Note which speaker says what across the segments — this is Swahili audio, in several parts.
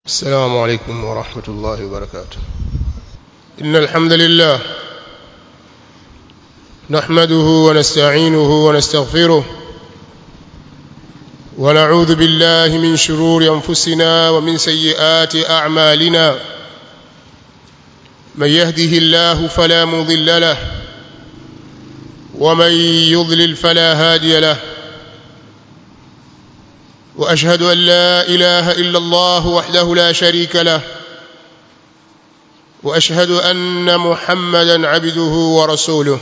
Speaker 1: السلام عليكم ورحمة الله وبركاته. إن الحمد لله نحمده ونستعينه ونستغفره ونعوذ بالله من شرور أنفسنا ومن سيئات أعمالنا. من يهده الله فلا مضل له ومن يضلل فلا هادي له. وأشهد أن لا إله إلا الله وحده لا شريك له وأشهد أن محمدا عبده ورسوله.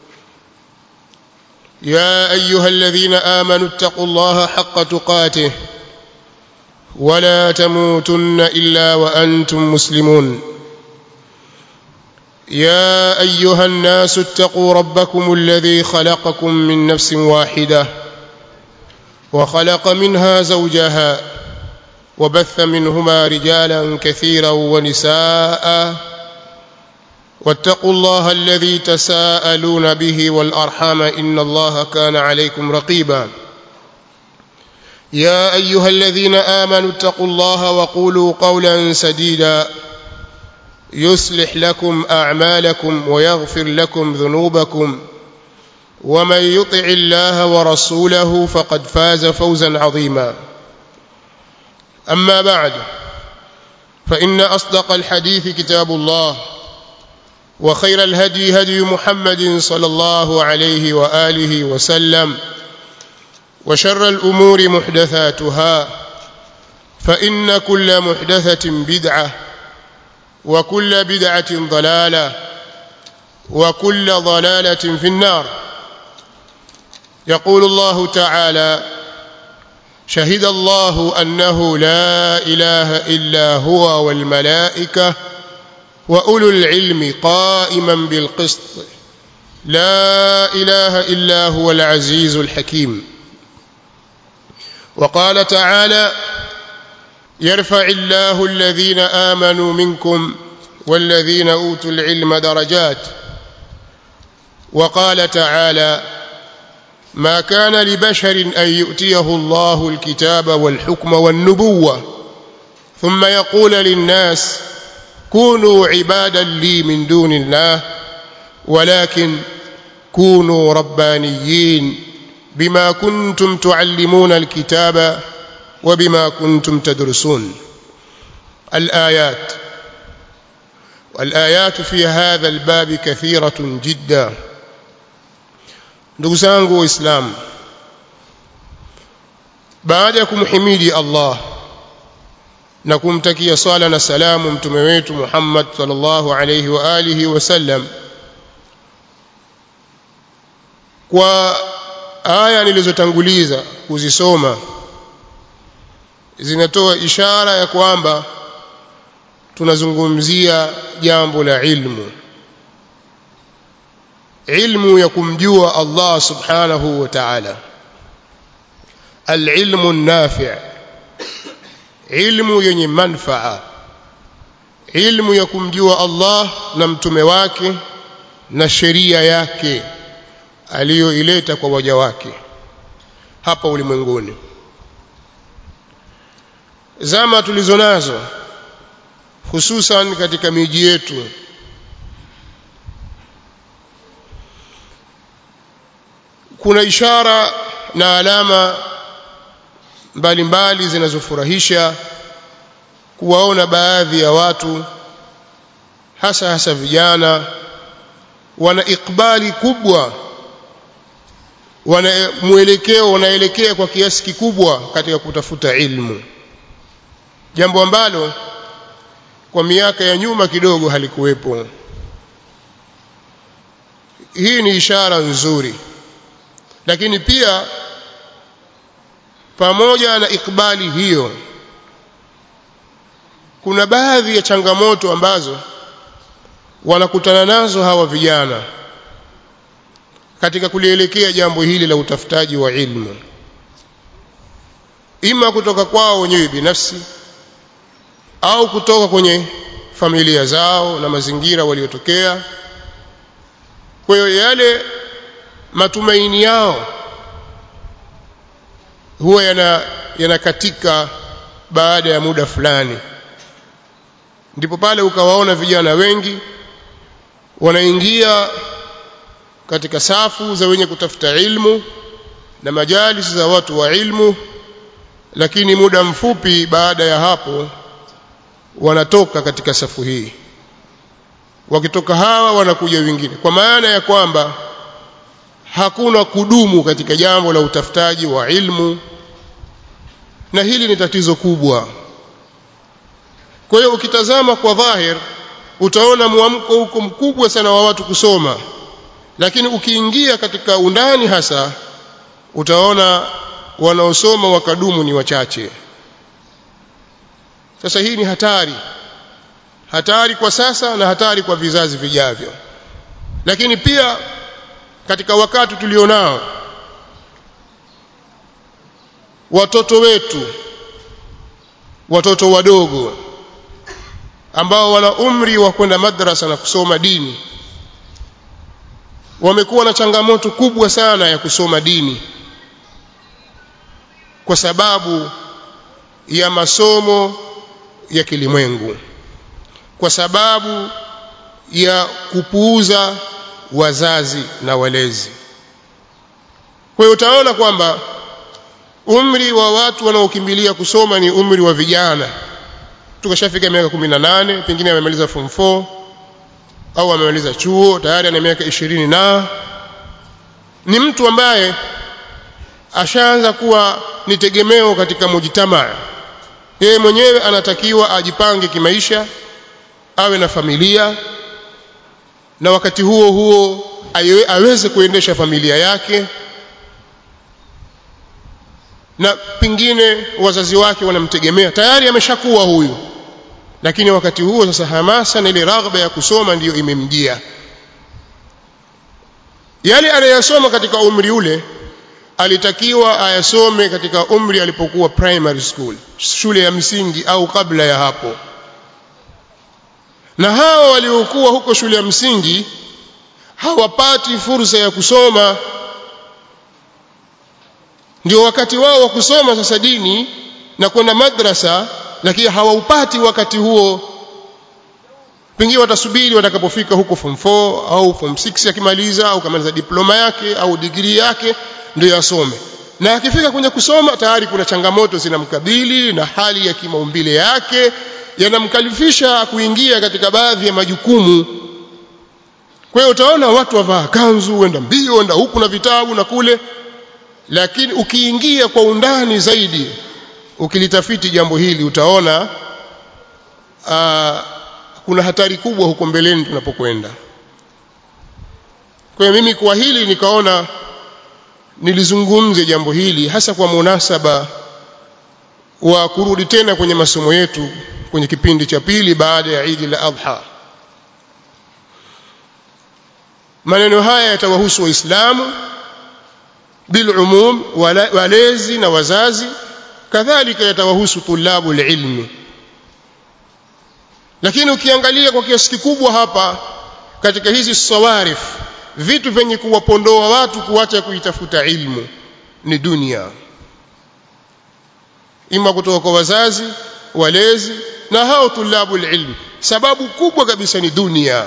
Speaker 1: يا أيها الذين آمنوا اتقوا الله حق تقاته ولا تموتن إلا وأنتم مسلمون. يا أيها الناس اتقوا ربكم الذي خلقكم من نفس واحدة وخلق منها زوجها وبث منهما رجالا كثيرا ونساء واتقوا الله الذي تساءلون به والأرحام إن الله كان عليكم رقيبا. يا أيها الذين آمنوا اتقوا الله وقولوا قولا سديدا يصلح لكم أعمالكم ويغفر لكم ذنوبكم ومن يطع الله ورسوله فقد فاز فوزا عظيما. أما بعد فإن أصدق الحديث كتاب الله وخير الهدي هدي محمد صلى الله عليه وآله وسلم وشر الأمور محدثاتها فإن كل محدثة بدعة وكل بدعة ضلالة وكل ضلالة في النار. يقول الله تعالى: شهد الله أنه لا إله إلا هو والملائكة وأولو العلم قائما بالقسط لا إله إلا هو العزيز الحكيم. وقال تعالى: يرفع الله الذين آمنوا منكم والذين أوتوا العلم درجات. وقال تعالى: ما كان لبشر أن يؤتيه الله الكتاب والحكم والنبوة ثم يقول للناس كونوا عبادا لي من دون الله ولكن كونوا ربانيين بما كنتم تعلمون الكتاب وبما كنتم تدرسون. الآيات. والآيات في هذا الباب كثيرة جدا. ndugu zangu waislamu, baada ya kumhimidi Allah na kumtakia swala na salamu mtume wetu Muhammad sallallahu alayhi wa alihi wasallam, kwa aya nilizotanguliza kuzisoma zinatoa ishara ya kwamba tunazungumzia jambo la ilmu ya kumjua Allah subhanahu wa ta'ala, al-ilmu an-nafi', ilmu yenye manfaa, ilmu ya kumjua Allah na mtume wake na sheria yake aliyoileta kwa waja wake hapa ulimwenguni. Zama tulizonazo hususan katika miji yetu kuna ishara na alama mbalimbali zinazofurahisha kuwaona baadhi ya watu hasa vijana wana ikbali kubwa, wana mwelekeo, wanaelekea kwa kiasi kikubwa katika kutafuta ilmu, jambo ambalo kwa miaka ya nyuma kidogo halikuwepo. Hii ni ishara nzuri, lakini pia pamoja na ikbali hiyo kuna baadhi ya changamoto ambazo wanakutana nazo hawa vijana katika kulielekea jambo hili la utafutaji wa ilmu, ima kutoka kwao wenyewe binafsi au kutoka kwenye familia zao na mazingira waliotokea. Kwa hiyo yale matumaini yao huwa yanakatika baada ya muda fulani, ndipo pale ukawaona vijana wengi wanaingia katika safu za wenye kutafuta ilmu na majalis za watu wa ilmu, lakini muda mfupi baada ya hapo wanatoka katika safu hii. Wakitoka hawa wanakuja wengine, kwa maana ya kwamba hakuna kudumu katika jambo la utafutaji wa ilmu, na hili ni tatizo kubwa. Kwa hiyo ukitazama kwa dhahir utaona muamko huko mkubwa sana wa watu kusoma, lakini ukiingia katika undani hasa utaona wanaosoma wakadumu ni wachache. Sasa hii ni hatari kwa sasa na hatari kwa vizazi vijavyo. Lakini pia katika wakati tulionao, watoto wetu, watoto wadogo ambao wana umri wa kwenda madrasa na kusoma dini, wamekuwa na changamoto kubwa sana ya kusoma dini kwa sababu ya masomo ya kilimwengu, kwa sababu ya kupuuza wazazi na walezi. Kwa hiyo utaona kwamba umri wa watu wanaokimbilia kusoma ni umri wa vijana. Tukashafika miaka 18, pengine amemaliza form 4 au amemaliza chuo tayari ana miaka 20, na ni mtu ambaye ashaanza kuwa ni tegemeo katika mujtamaa. Yeye mwenyewe anatakiwa ajipange kimaisha, awe na familia, na wakati huo huo aweze kuendesha familia yake, na pengine wazazi wake wanamtegemea. Tayari ameshakuwa huyu, lakini wakati huo sasa hamasa na ile raghba ya kusoma ndiyo imemjia. Yale anayasoma katika umri ule alitakiwa ayasome katika umri alipokuwa primary school, shule ya msingi, au kabla ya hapo. Na hao waliokuwa huko shule ya msingi hawapati fursa ya kusoma, ndio wakati wao wa kusoma sasa dini na kwenda madrasa, lakini hawaupati wakati huo. Pengine watasubiri watakapofika huko form 4 au form 6 akimaliza, au kamaliza diploma yake au degree yake ndio asome. Na akifika kwenye kusoma tayari kuna changamoto zinamkabili, na hali ya kimaumbile yake yanamkalifisha kuingia katika baadhi ya majukumu. Kwa hiyo utaona watu wavaa kanzu, wenda mbio, wenda huku na vitabu na kule, lakini ukiingia kwa undani zaidi, ukilitafiti jambo hili, utaona kuna hatari kubwa huko mbeleni tunapokwenda. Kwa hiyo mimi kwa hili nikaona nilizungumze jambo hili, hasa kwa munasaba wa kurudi tena kwenye masomo yetu kwenye kipindi cha pili baada ya Eid al-Adha. Maneno haya yatawahusu Waislamu bilumum, walezi na wazazi, kadhalika yatawahusu tulabul ilmi. Lakini ukiangalia kwa kiasi kikubwa hapa katika hizi sawarif, vitu vyenye kuwapondoa watu kuacha kuitafuta ilmu ni dunia, ima kutoka kwa wazazi, walezi na hao tulabul ilmi. Sababu kubwa kabisa ni dunia.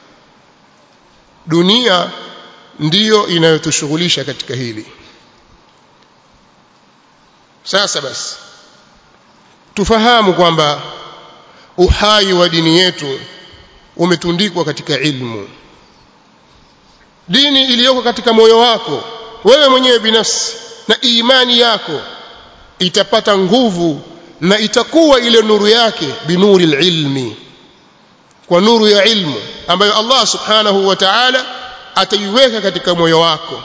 Speaker 1: Dunia ndiyo inayotushughulisha katika hili. Sasa basi tufahamu kwamba uhai wa dini yetu umetundikwa katika ilmu. Dini iliyoko katika moyo wako wewe mwenyewe binafsi na imani yako itapata nguvu na itakuwa ile nuru yake binuri ilmi, kwa nuru ya ilmu ambayo Allah subhanahu wa ta'ala ataiweka katika moyo wako.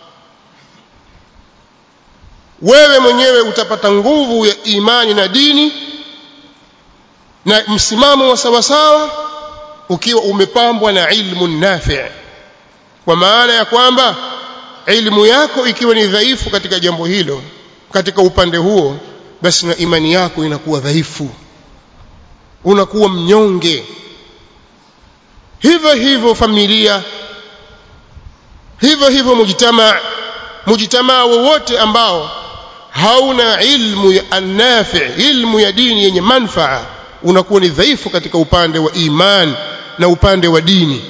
Speaker 1: Wewe mwenyewe utapata nguvu ya imani na dini na msimamo wa sawasawa ukiwa umepambwa na ilmu nafi', kwa maana ya kwamba ilmu yako ikiwa ni dhaifu katika jambo hilo, katika upande huo, basi na imani yako inakuwa dhaifu, unakuwa mnyonge. Hivyo hivyo familia, hivyo hivyo mujtamaa wowote ambao hauna ilmu ya nafi', ilmu ya dini yenye manfaa, unakuwa ni dhaifu katika upande wa iman na upande wa dini.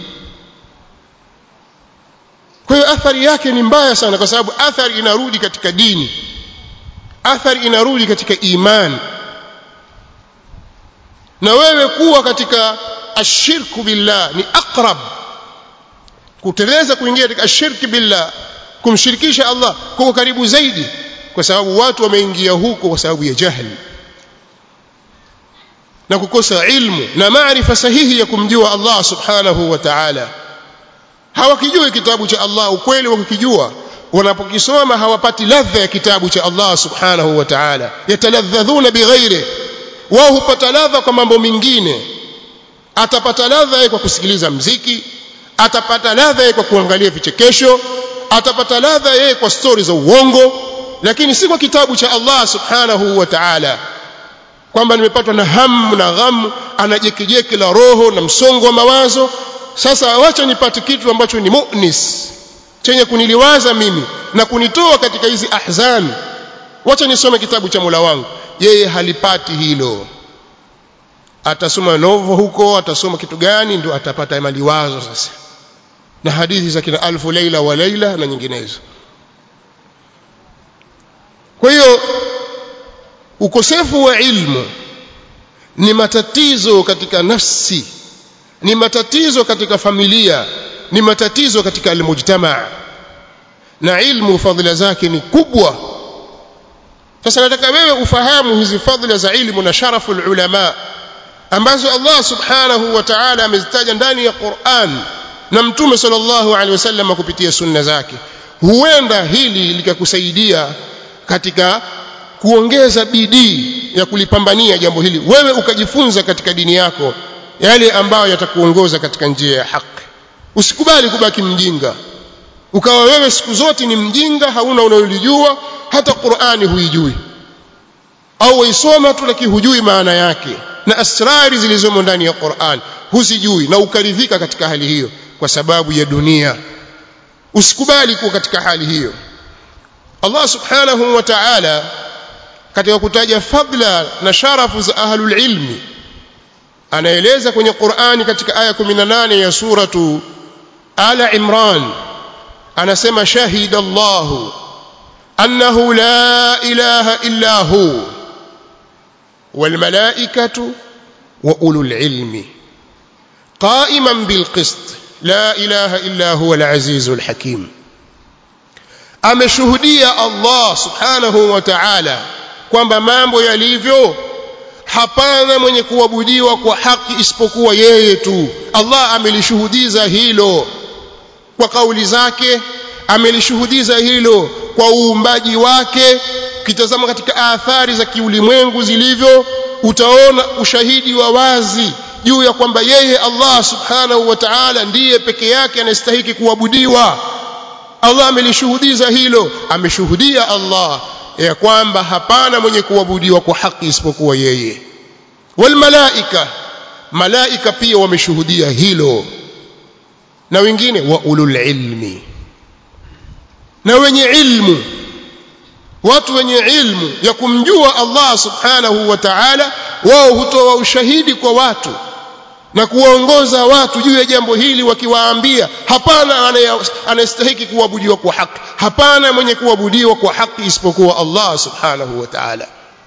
Speaker 1: Kwa hiyo athari yake ni mbaya sana, kwa sababu athari inarudi katika dini, athari inarudi katika iman. Na wewe kuwa katika ashirku billah ni aqrab, kuteleza kuingia katika ashirki billah, kumshirikisha Allah kwa karibu zaidi, kwa sababu watu wameingia huko kwa sababu ya jahili na kukosa ilmu na maarifa sahihi ya kumjua Allah subhanahu wa ta'ala. Hawakijui kitabu cha Allah ukweli, wakikijua wanapokisoma hawapati ladha ya kitabu cha Allah subhanahu wa ta'ala. Yataladhadhuna bighairi, wao hupata ladha kwa mambo mengine. Atapata ladha kwa kusikiliza mziki, atapata ladha kwa kuangalia vichekesho, atapata ladha kwa stories za uongo, lakini si kwa kitabu cha Allah subhanahu wa ta'ala. Kwamba nimepatwa na hamu na ghamu, anajekejeke la roho na msongo wa mawazo, sasa wacha nipate kitu ambacho ni mu'nis, chenye kuniliwaza mimi na kunitoa katika hizi ahzan, wacha nisome kitabu cha Mola wangu. Yeye halipati hilo. Atasoma novo huko, atasoma kitu gani, ndio atapata maliwazo sasa, na hadithi za kina alfu laila wa laila na nyinginezo. Kwa hiyo ukosefu wa ilmu ni matatizo katika nafsi, ni matatizo katika familia, ni matatizo katika almujtamaa, na ilmu fadhila zake ni kubwa. Sasa nataka wewe ufahamu hizi fadhila za ilmu na sharaful ulama ambazo Allah subhanahu wa ta'ala amezitaja ndani ya Qur'an na Mtume sallallahu alaihi wasallam kupitia sunna zake. Huenda hili likakusaidia katika kuongeza bidii ya kulipambania jambo hili, wewe ukajifunza katika dini yako yale ambayo yatakuongoza katika njia ya haki. Usikubali kubaki mjinga, ukawa wewe siku zote ni mjinga, hauna unayolijua, hata Qur'ani huijui, au waisoma tu lakini hujui maana yake na asrari zilizomo ndani ya Qur'an huzijui, na ukaridhika katika hali hiyo kwa sababu ya dunia. Usikubali kuwa katika hali hiyo. Allah subhanahu wa ta'ala katika kutaja fadla na sharafu za ahlul ilmi anaeleza kwenye Qur'ani katika aya 18 ya suratu Ala Imran, anasema shahida Allahu annahu la ilaha illa hu wal malaikatu wa ulul ilmi qa'iman bil qist la ilaha illa huwa al azizul hakim. Ameshuhudia Allah subhanahu wa ta'ala kwamba mambo yalivyo, hapana mwenye kuabudiwa kwa haki isipokuwa yeye tu. Allah amelishuhudiza hilo kwa kauli zake, amelishuhudiza hilo kwa uumbaji wake. Ukitazama katika athari za kiulimwengu zilivyo, utaona ushahidi wa wazi juu ya kwamba yeye Allah subhanahu wa ta'ala ndiye peke yake anastahili kuabudiwa. Allah amelishuhudiza hilo. Ameshuhudia Allah ya kwamba hapana mwenye kuabudiwa kwa haki isipokuwa yeye. Wal malaika, malaika pia wameshuhudia hilo, na wengine wa ulul ilmi, na wenye ilmu, watu wenye ilmu ya kumjua Allah subhanahu wa ta'ala, wao hutoa ushahidi kwa watu na kuwaongoza watu juu ya jambo hili, wakiwaambia hapana anastahili kuabudiwa kwa haki, hapana mwenye kuabudiwa kwa haki isipokuwa Allah subhanahu wa ta'ala.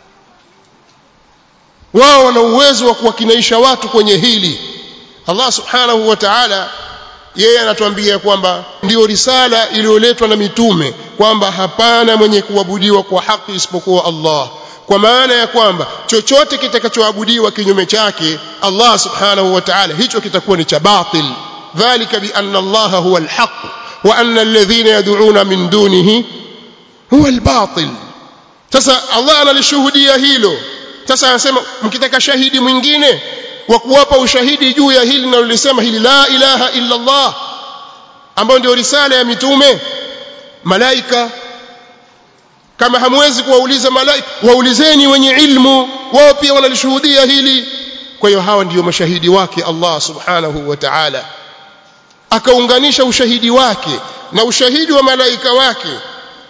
Speaker 1: Wao wana uwezo wa kuwakinaisha watu kwenye hili. Allah subhanahu wa ta'ala yeye anatuambia kwamba ndio risala iliyoletwa na mitume, kwamba hapana mwenye kuabudiwa kwa haki isipokuwa Allah, kwa maana ya kwamba chochote kitakachoabudiwa kinyume chake Allah subhanahu wa ta'ala, hicho kitakuwa ni cha batil. Dhalika bi anna Allah huwa al-haq wa anna alladhina yad'una min dunihi huwa al-batil. Sasa Allah analishuhudia hilo. Sasa anasema mkitaka shahidi mwingine wa kuwapa ushahidi juu ya hili na ulisema hili la ilaha illa Allah, ambao ndio risala ya mitume, malaika. Kama hamwezi kuwauliza malaika, waulizeni wenye ilmu, wao pia wanalishuhudia hili. Kwa hiyo hawa ndio mashahidi wake Allah subhanahu wa ta'ala. Akaunganisha ushahidi wake na ushahidi wa malaika wake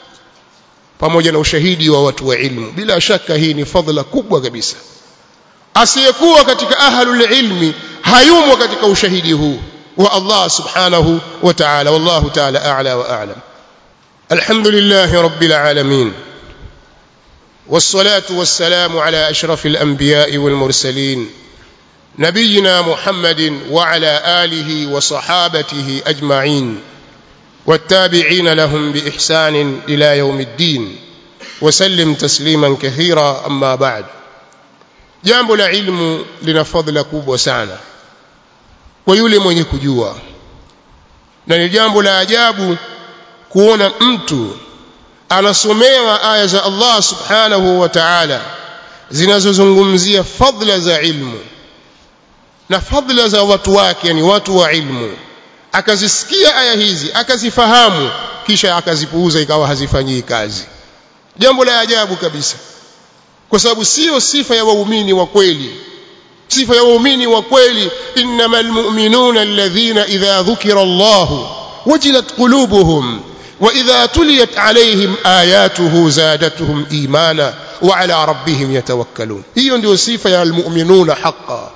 Speaker 1: pamoja na ushahidi wa watu wa ilmu. Bila shaka hii ni fadhila kubwa kabisa. asiyekuwa katika ahlul ilmi hayumo katika ushahidi huu wa Allah subhanahu wa ta'ala. Wallahu ta'ala a'la wa a'lam. Alhamdulillahi rabbil alamin, wassalatu wassalamu ala ashrafil anbiya'i wal mursalin نبينا محمد وعلى آله وصحابته أجمعين والتابعين لهم بإحسان إلى يوم الدين وسلم تسليما كثيرا. أما بعد، jambo la ilmu lina fadhila kubwa sana kwa yule mwenye kujua, na ni jambo la ajabu kuona mtu anasomewa aya za Allah subhanahu wa ta'ala zinazozungumzia fadhila za ilmu na fadhila za watu wake, yani watu wa ilmu, akazisikia aya hizi akazifahamu, kisha akazipuuza ikawa hazifanyii kazi. Jambo la ajabu kabisa, kwa sababu sio sifa ya waumini wa kweli. Sifa ya waumini wa kweli, innamal mu'minuna alladhina idha dhukira Allahu wajilat qulubuhum wa idha tuliyat alayhim ayatuhu zadatuhum imana wa ala rabbihim yatawakkalun. Hiyo ndio sifa ya almu'minuna haqqan.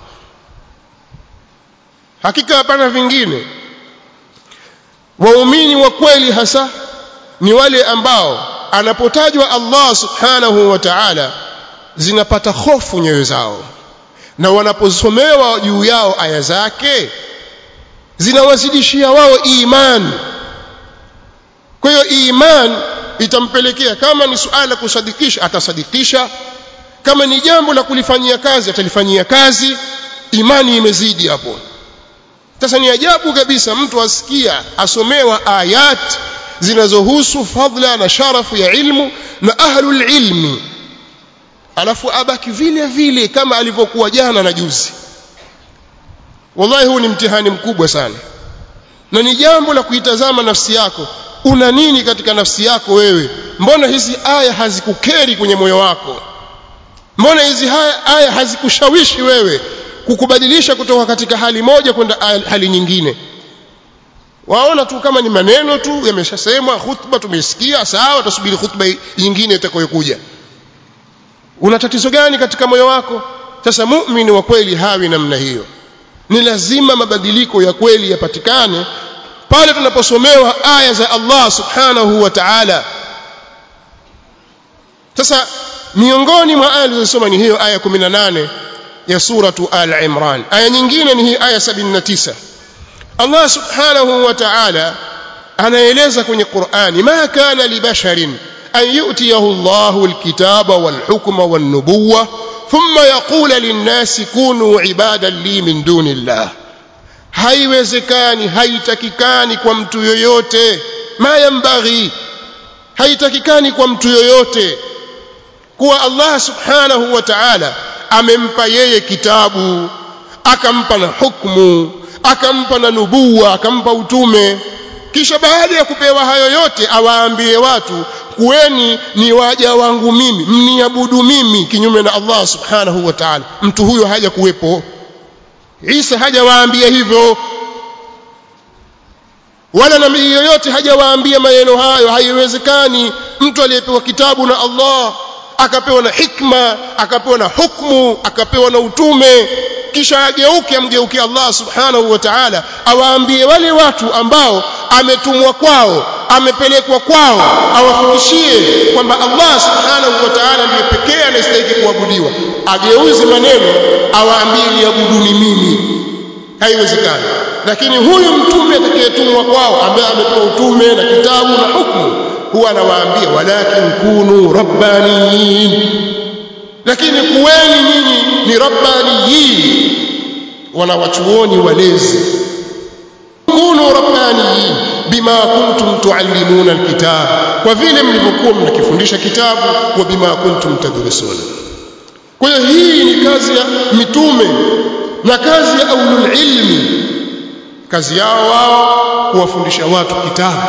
Speaker 1: Hakika hapana vingine. Waumini wa kweli hasa ni wale ambao anapotajwa Allah subhanahu wa ta'ala zinapata hofu nyoyo zao, na wanaposomewa juu yao aya zake zinawazidishia wao imani. Kwa hiyo imani itampelekea, kama ni suala kusadikisha atasadikisha, kama ni jambo la kulifanyia kazi atalifanyia kazi. Imani imezidi hapo. Sasa ni ajabu kabisa mtu asikia asomewa ayat zinazohusu fadhila na sharafu ya ilmu na ahlul ilmi, alafu abaki vile vile kama alivyokuwa jana na juzi. Wallahi huu ni mtihani mkubwa sana, na ni jambo la kuitazama nafsi yako. Una nini katika nafsi yako wewe? Mbona hizi aya hazikukeri kwenye moyo wako? Mbona hizi aya hazikushawishi wewe kukubadilisha kutoka katika hali moja kwenda hali nyingine? Waona tu kama ni maneno tu yameshasemwa, khutba tumesikia, sawa, tusubiri khutba nyingine itakayokuja. Una tatizo gani katika moyo wako? Sasa muumini wa kweli hawi namna hiyo. Ni lazima mabadiliko ya kweli yapatikane pale tunaposomewa aya za Allah subhanahu wa ta'ala. Sasa miongoni mwa aya zilizosoma ni hiyo aya 18 ya suratu Al-Imran. Aya nyingine ni hii aya 79. Allah subhanahu wa ta'ala anaeleza kwenye Qur'ani, ma kana li basharin an yu'tiyahu Allahu al-kitaba wal-hukma wan-nubuwwa thumma yaqulu lin-nasi kunu ibadan li min dunillah. Haiwezekani, haitakikani kwa mtu yoyote, ma yambaghi, haitakikani kwa mtu yoyote kuwa Allah subhanahu wa ta'ala amempa yeye kitabu, akampa na hukumu, akampa na nubuwa, akampa utume, kisha baada ya kupewa hayo yote awaambie watu, kuweni ni waja wangu mimi, mniabudu mimi, kinyume na Allah subhanahu wa ta'ala. Mtu huyo haja kuwepo. Isa hajawaambia hivyo, wala nabii yoyote hajawaambia maneno hayo. Haiwezekani mtu aliyepewa kitabu na Allah, akapewa na hikma, akapewa na hukumu, akapewa na utume, kisha amgeuke Allah subhanahu wa ta'ala awaambie wale watu ambao ametumwa kwao, amepelekwa kwao, awafikishie kwamba Allah subhanahu wa ta'ala ndiye pekee anastahili kuabudiwa, ageuze maneno awaambie niabuduni mimi. Haiwezekani. Lakini huyu mtume atakayetumwa kwao, ambaye amepewa utume na kitabu na hukumu, huwa anawaambia walakin kunu rabbaniyin, lakini kuweni nyinyi ni rabbaniyin, wanawachuoni walezi. Kunu rabbaniyin bima kuntum tuallimuna alkitab, kwa vile mlivyokuwa mnakifundisha kitabu, wa bima kuntum tadrusun. Kwa hiyo hii ni kazi ya mitume na kazi ya aulul ilmi. Kazi yao wao kuwafundisha watu kitabu,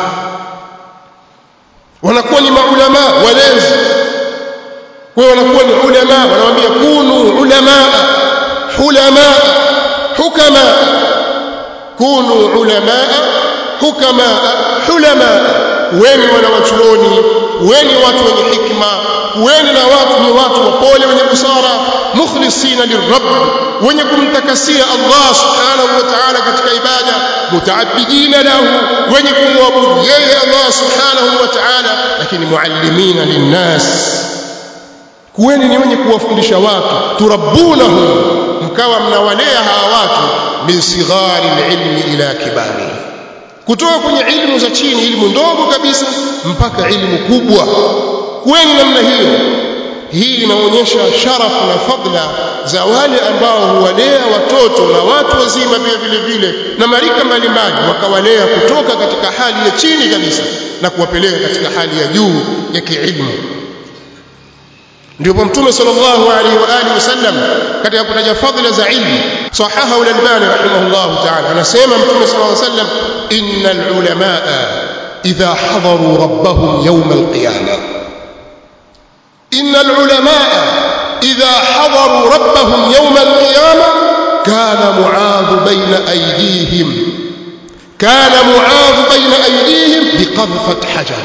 Speaker 1: wanakuwa ni maulama walezi. Kwa hiyo wanakuwa ni ulama, wanawaambia kunu ulama hukama, kunu ulama hukama hulama, weni wanawachuoni, weni watu wenye hikma, kuweni na watu ni watu wapole wenye busara, mukhlisina lirabb, wenye kumtakasia Allah subhanahu wa ta'ala katika ibada, mutaabidina lahu, wenye kumwabudu yeye Allah subhanahu wa ta'ala, lakini muallimina linnas, kuweni ni wenye kuwafundisha watu, turabbunahum, mkawa mnawalea hawa watu min sighari alilmi ila kibari, kutoka kwenye ilmu za chini, ilmu ndogo kabisa mpaka ilmu kubwa. Kuweni namna hiyo. Hii inaonyesha sharafu na fadla za wale ambao huwalea watoto na watu wazima pia vile vile na marika mbalimbali, wakawalea kutoka katika hali ya chini kabisa na kuwapeleka katika hali ya juu ya kiilmu. Ndipo Mtume sallallahu alaihi wa alihi wasallam katika kutaja fadhila za ilmu, sahahahu al-Albani rahimahullah ta'ala, anasema Mtume sallallahu alaihi wasallam, innal ulamaa idha hadaru rabbahum yawm al-qiyamah, innal ulamaa idha hadaru rabbahum yawm al-qiyamah kana Muadh bayna aydihim biqadhfat hajar.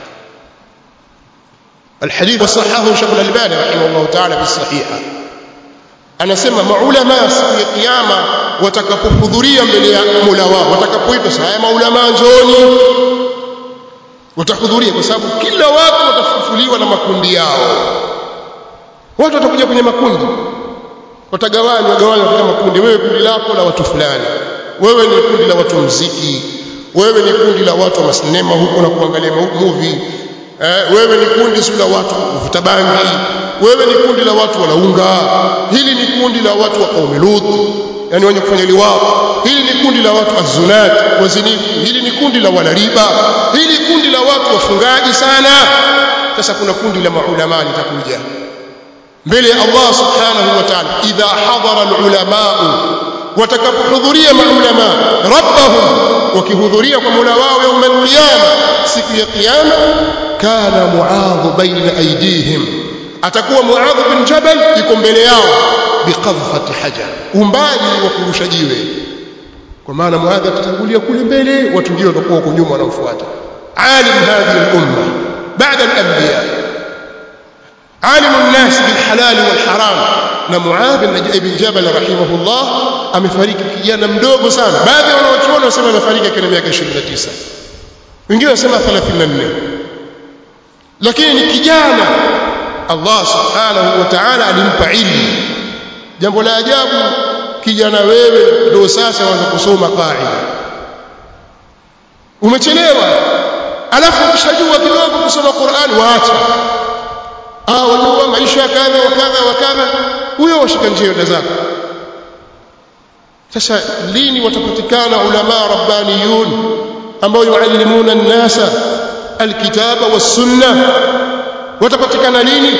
Speaker 1: الحديث صححه شيخ الألباني رحمه الله تعالى في الصحيحة. أنا سمع maulama siku ya kiyama watakapohudhuria mbele ya Mola wao, watakapoitwa sasa maulama njooni, watahudhuria kwa sababu kila watu watafufuliwa na makundi yao. Watu watakuja kwenye makundi, watagawanywa katika makundi. Wewe kundi lako la watu fulani, wewe ni kundi la watu muziki, wewe ni kundi la watu wa sinema huko na kuangalia movie, wewe ni kundi la watu kuvuta bangi, wewe ni kundi la watu walaunga, hili ni kundi la watu wa qaumi Lut, yani wenye kufanya liwao, hili ni kundi la watu azunat wazinifu, hili ni kundi la wala riba, hili kundi la watu wafungaji sana. Sasa kuna kundi la maulama litakuja mbele ya Allah subhanahu wa ta'ala, idha hadara alulamaa, watakapohudhuria maulama rabbahum, wakihudhuria kwa Mola wao يوم القيامة, siku ya kiyama, kana Muadh baina aydihim, atakuwa Muadh bin Jabal yuko mbele yao, biqadhfati hajar, umbali wa kurusha jiwe. Kwa maana Muadh atatangulia kule mbele, watu ndio watakuwa huko nyuma wanaofuata. Alim hadhihi al-umma ba'da al-anbiya, alim an-nas bil halal wal haram. Na Muadh bin Jabal rahimahullah amefariki kijana mdogo sana. Baadhi wanaochuona wanasema amefariki akiwa na miaka 29, wengine wanasema 34, lakini ni kijana. Allah subhanahu wa ta'ala alimpa ilmu. Jambo la ajabu, kijana wewe ndio sasa waanza kusoma qaida, umechelewa, alafu ukishajua kidogo kusoma Qur'an waacha, wajua maisha kadha wa kadha wa kadha, huyo washika njia zako. Sasa lini watapatikana ulama rabbaniyun ambao yuallimuna an-nasa alkitaba was-sunnah? Watapatikana lini?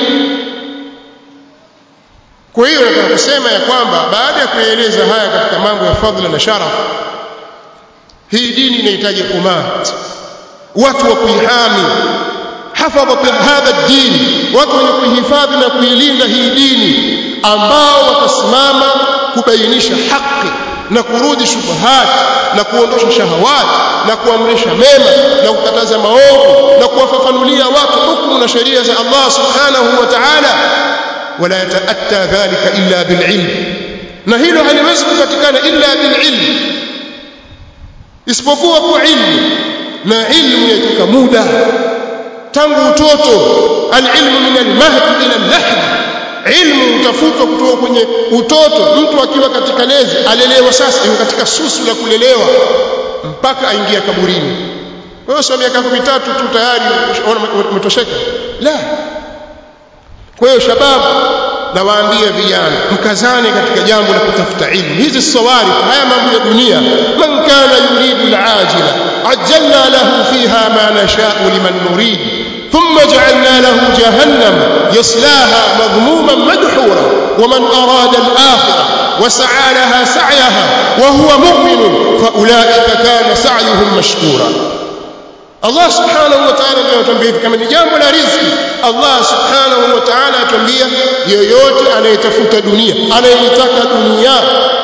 Speaker 1: Kwa hiyo nataka kusema ya kwamba baada ya kueleza haya katika mambo ya fadhila na sharaf, hii dini inahitaji umat, watu wa kuihami, hafadhat hadha ad-din, watu wenye kuhifadhi na kuilinda hii dini, ambao watasimama kubainisha haki na kurudi shubuhat na kuondosha shahawat na kuamrisha mema na kukataza maovu na kuwafafanulia watu hukumu na sheria za Allah subhanahu wa ta'ala. Wala yataatta dhalika illa bililm, na hilo haliwezi kupatikana illa bililm, isipokuwa kwa ilmu. Na ilmu yatoka muda, tangu utoto. Alilmu min almahd ila al-lahd, ilmu utafutwa kutoka kwenye utoto. Mtu akiwa katika lezi alelewa, sasa yuko katika susu la kulelewa mpaka aingia kaburini. Wewe sio miaka 13 tu tayari umetosheka? La. Kwa hiyo shababu, nawaambia vijana, mkazane katika jambo la kutafuta ilmu. Hizi sawari, haya mambo ya dunia, man kana yuridu al-ajila ajjalna lahu fiha ma nasha'u liman nurid ثم جعلنا له جهنم يصلاها مذموما مدحورا ومن أراد الآخرة وسعى لها سعيها وهو مؤمن فأولئك كان سعيهم مشكورا. الله سبحانه وتعالى يتنبيه كما نجامب لا رزق. الله سبحانه وتعالى يتنبيه yoyote anayetafuta dunia, anayetaka dunia,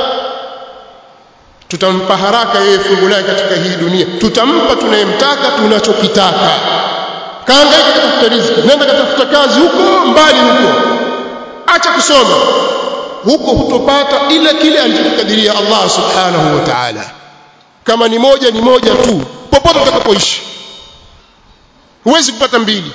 Speaker 1: tutampa haraka yeye fungu lake katika hii dunia, tutampa tunayemtaka tunachokitaka. kaangaika kutafuta riziki, nenda katafuta kazi huko mbali huko, acha kusoma huko, hutopata ila kile alichokadiria Allah subhanahu wa ta'ala. Kama ni moja tu, popote utakapoishi huwezi kupata mbili.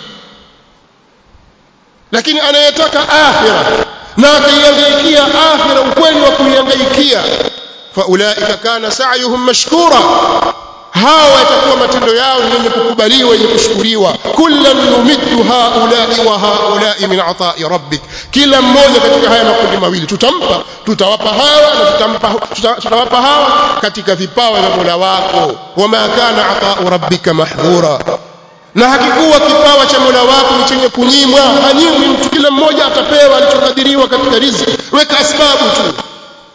Speaker 1: Lakini anayetaka akhira na akaiangaikia akhira, ukweli wa kuiangaikia, fa ulaika kana sa'yuhum mashkura, hawa yatakuwa matendo yao yenye kukubaliwa, yenye kushukuriwa. Kullan numiddu haula'i wa haula'i min ata'i rabbik, kila mmoja katika haya makundi mawili tutawapa hawa na tutawapa hawa katika vipawa vya Mola wako. Wama kana ata'u rabbika mahdhura, na hakikuwa kipawa cha Mola wako ni chenye kunyimwa. Hanyimwi mtu, kila mmoja atapewa alichokadiriwa katika riziki. Weka asbabu tu.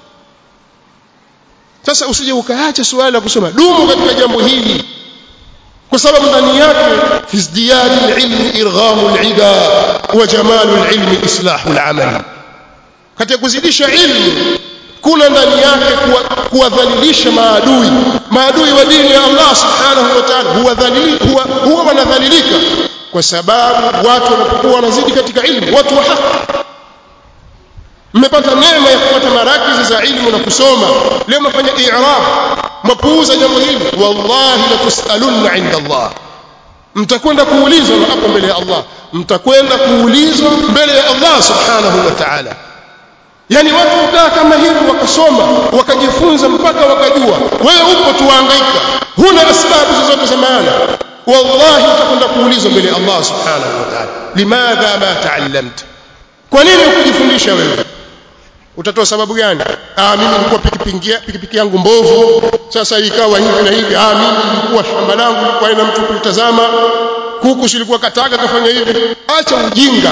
Speaker 1: Sasa usije ukaacha swala la kusoma, dumu katika jambo hili, kwa sababu ndani yake fi izdiyadi alilmi irghamu alida wa jamalu alilmi islahu alamal. Katika kuzidisha ilmu kuna ndani yake kuwadhalilisha maadui wa dini ya Allah subhanahu wa ta'ala. Huwa wanadhalilika kwa sababu watu wanapokuwa wanazidi katika ilmu, watu wa haki. Mmepata neema ya kupata marakizi za ilmu na kusoma, leo mnafanya i'rab, mpuuza jambo hili, wallahi la tusalunna inda Allah, mtakwenda kuulizwa hapo mbele ya Allah, mtakwenda kuulizwa mbele ya Allah subhanahu wa ta'ala. Yani watu wakaa kama hivi, wakasoma wakajifunza mpaka wakajua, wewe upo tuhangaika, huna sababu zozote za maana, wallahi utakwenda kuulizwa mbele ya Allah subhanahu wa ta'ala, limadha ma ta'allamta, kwa nini ukujifundisha wewe? Utatoa sababu gani? Mimi nilikuwa pikipiki yangu mbovu, sasa ikawa hivi na hivi. Mimi nilikuwa shamba langu lilikuwa ina mtu kulitazama, kuku silikuwa kataka kafanya hivi. Acha ujinga.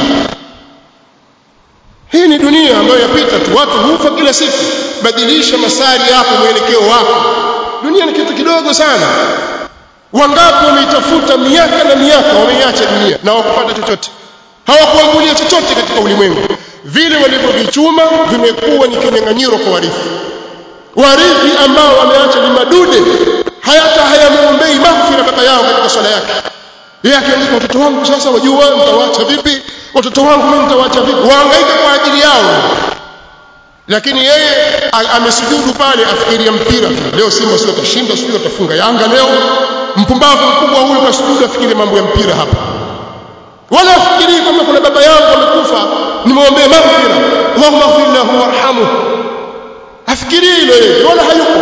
Speaker 1: Hii ni dunia ambayo yapita tu, watu hufa kila siku. Badilisha masari yako, mwelekeo wako. Dunia ni kitu kidogo sana. Wangapi wameitafuta miaka na miaka, wameiacha dunia na wakupata chochote, hawakuangulia chochote katika ulimwengu. Vile walivyovichuma vimekuwa ni kinyang'anyiro kwa warithi ambao wameacha ni madude, hayamuombei maghfira baba yao katika swala yake. Yeye akiandika watoto wangu sasa wajua mtawaacha vipi, watoto wangu mimi mtawaacha vipi, wahangaika kwa ajili yao. Lakini yeye amesujudu pale, afikiria mpira tu. Leo Simba sio kushinda, sio atafunga Yanga leo. Mpumbavu mkubwa huyu kasujudu afikiria mambo ya mpira hapa, wala afikirii kama kuna baba yangu amekufa nimwombee maghfira, Allahumma ighfir lahu warhamhu. Afikirii hilo, wala hayuko.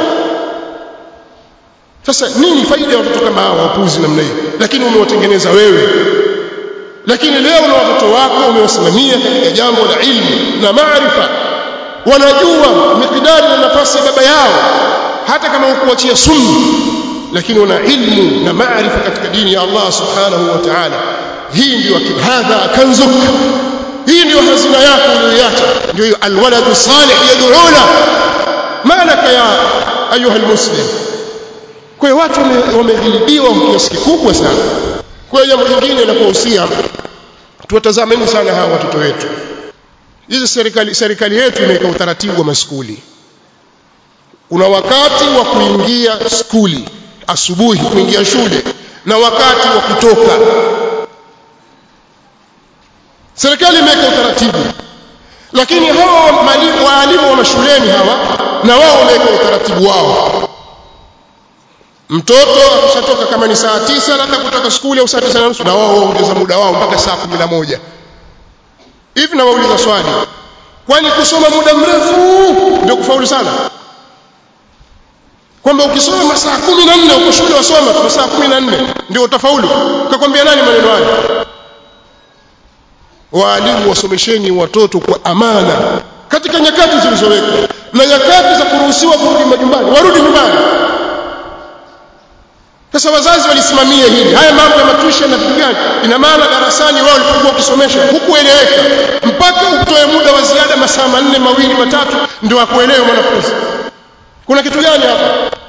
Speaker 1: Sasa nini faida ya watoto kama hao wapuzi namna hiyo? Lakini umewatengeneza wewe. Lakini leo na watoto wako umewasimamia katika jambo la ilmu na maarifa, wanajua mikidari na nafasi ya baba yao, hata kama ukuachia sunna, lakini wana ilmu na maarifa katika dini ya Allah subhanahu wa ta'ala. Hii ndio hadha kanzuk, hii ndio hazina yako uliyoacha, ndio hiyo alwaladu salih yad'una malaka ya ayuha almuslim. Kwa hiyo watu wamedhilibiwa kwa kiasi kikubwa sana. Kwa hiyo jambo lingine la kuhusia, tuwatazameni sana hawa watoto wetu. Hizi serikali yetu imeweka utaratibu wa maskuli. Una wakati wa kuingia skuli asubuhi, kuingia shule, na wakati wa kutoka. Serikali imeweka utaratibu, lakini hawa walimu wa mashuleni hawa na wao wameweka utaratibu wao. Mtoto akishatoka kama ni saa 9 labda kutoka shule au saa 9:30, na wao waongeza muda wao mpaka saa 11. Hivi na wauliza swali, kwani kusoma muda mrefu ndio kufaulu sana? Kwamba ukisoma saa 14 uko shule wasoma kwa saa 14 ndio utafaulu? Kakwambia nani maneno hayo? Walimu wasomesheni watoto kwa amana katika nyakati zilizowekwa, na nyakati za kuruhusiwa kurudi majumbani warudi nyumbani. Sasa wazazi walisimamia hili. Haya mambo ya matuition na vitu gani? Ina maana darasani wao walipokuwa kusomesha hukueleweka, mpaka utoe muda wa ziada masaa 4 mawili matatu ndio akuelewe mwanafunzi. Kuna kitu gani hapa?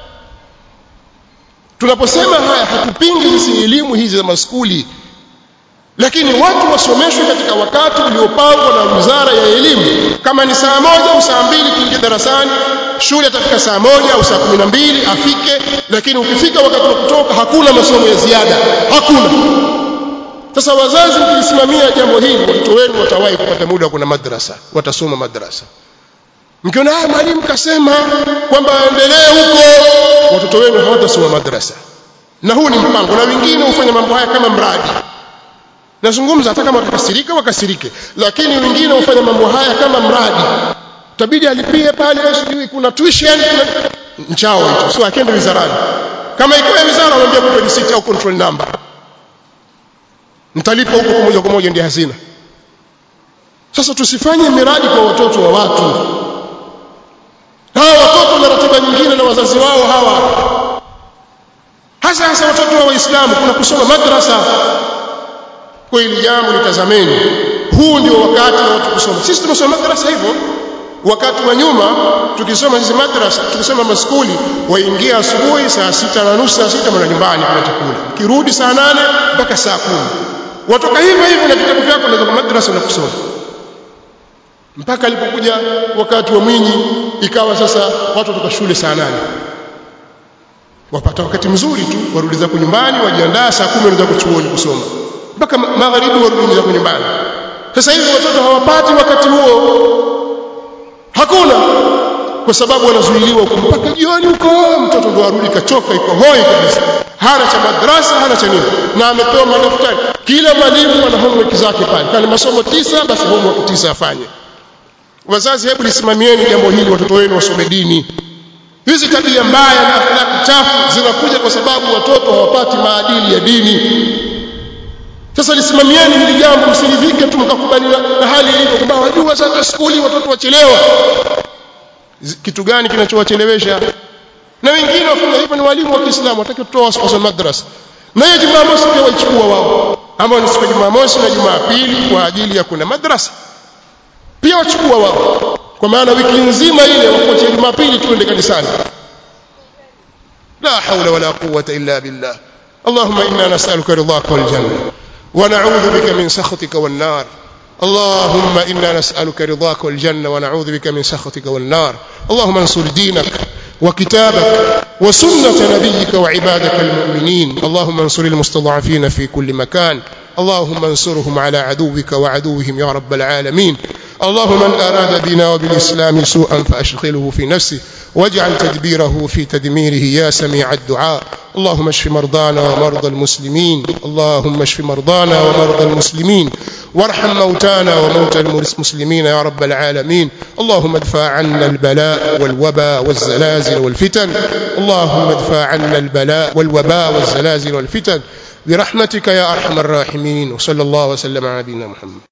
Speaker 1: Tunaposema haya hatupingi sisi elimu hizi za maskuli, lakini watu wasomeshwe katika wakati uliopangwa na Wizara ya Elimu. Kama ni saa 1 au saa 2 kiingia darasani, shule atafika saa 1 au saa 12 afike, lakini ukifika wakati wa kutoka hakuna masomo ya ziada, hakuna. Sasa wazazi mkisimamia jambo hili, watoto wenu watawahi kupata muda kuna madrasa, watasoma madrasa. Mkiona mwalimu kasema kwamba endelee huko, watoto wenu hawatasoma madrasa. Na huu ni mpango, na wengine hufanya mambo haya kama mradi. Nazungumza hata kama watakasirika wakasirike, lakini wengine hufanya mambo haya kama mradi. Tabidi alipie pale, sijui kuna tuition, kuna mchao hicho, sio akende wizarani. Kama ikiwa wizara wanaambia kupe receipt au control number, mtalipa huko moja kwa moja, ndio hazina. Sasa tusifanye miradi kwa watoto wa watu. Hawa watoto na ratiba nyingine na wazazi wao hawa, hasa watoto wa Waislamu, kuna kusoma madrasa. Kwa hili jambo litazameni, huu ndio wakati wa watu kusoma. Sisi tumesoma madrasa hivyo wakati wa nyuma, tukisoma hizo madrasa, tukisoma maskuli, waingia asubuhi saa 6:30 saa 6 mwana nyumbani kuna chakula, kirudi saa 8 mpaka saa 10, watoka hivyo na vitabu vyako na madrasa na kusoma. Mpaka alipokuja wakati wa Mwinyi, ikawa sasa watu kutoka shule saa 8, wapata wakati mzuri tu, warudi zako nyumbani, wajiandaa saa 10 wanaanza kuchuoni kusoma mpaka magharibi, warudi zako nyumbani. Sasa hivi watoto hawapati wakati huo, hakuna, kwa sababu wanazuiliwa huko mpaka jioni huko. Mtoto ndo arudi kachoka, iko hoi kabisa, hana cha madrasa, hana cha nini, na amepewa madaftari. Kila mwalimu ana homework zake pale, kama masomo 9 basi homework 9 afanye. Wazazi, hebu lisimamieni jambo hili, watoto wenu wasome dini. Hizi tabia mbaya na akhlaq chafu zinakuja kwa sababu watoto hawapati maadili ya dini. Sasa lisimamieni hili jambo, msilivike tu mkakubali na hali ilivyo, kwamba wajua sasa skuli watoto wachelewa. Kitu gani kinachowachelewesha? Na wengine wafanya hivyo ni walimu wa Kiislamu, wataki kutoa wasoma madrasa, na hiyo Jumamosi pia waichukua wao, ambao ni siku Jumamosi na Jumapili kwa ajili ya kuna madrasa, pia wachukua wao, kwa maana wiki nzima ile wakoche Jumapili tuende kanisani. La hawla wala quwwata illa billah. Allahumma inna nas'aluka ridhaka wal janna wa na'udhu bika min sakhatika wan nar. اللهم إنا نسألك رضاك والجنة ونعوذ بك من سخطك والنار. اللهم انصر دينك وكتابك وسنة نبيك وعبادك المؤمنين. اللهم انصر المستضعفين في كل مكان. اللهم انصرهم على عدوك وعدوهم يا رب العالمين. اللهم من أراد بنا وبالإسلام سوءا فأشغله في نفسه واجعل تدبيره في تدميره يا سميع الدعاء. اللهم اشف مرضانا ومرضى المسلمين. اللهم اشف مرضانا ومرضى المسلمين وارحم موتانا وموتى المسلمين يا رب العالمين. اللهم ادفع عنا البلاء والوباء والزلازل والفتن. اللهم ادفع عنا البلاء والوباء والزلازل والفتن برحمتك يا أرحم الراحمين. وصلى الله وسلم على نبينا محمد.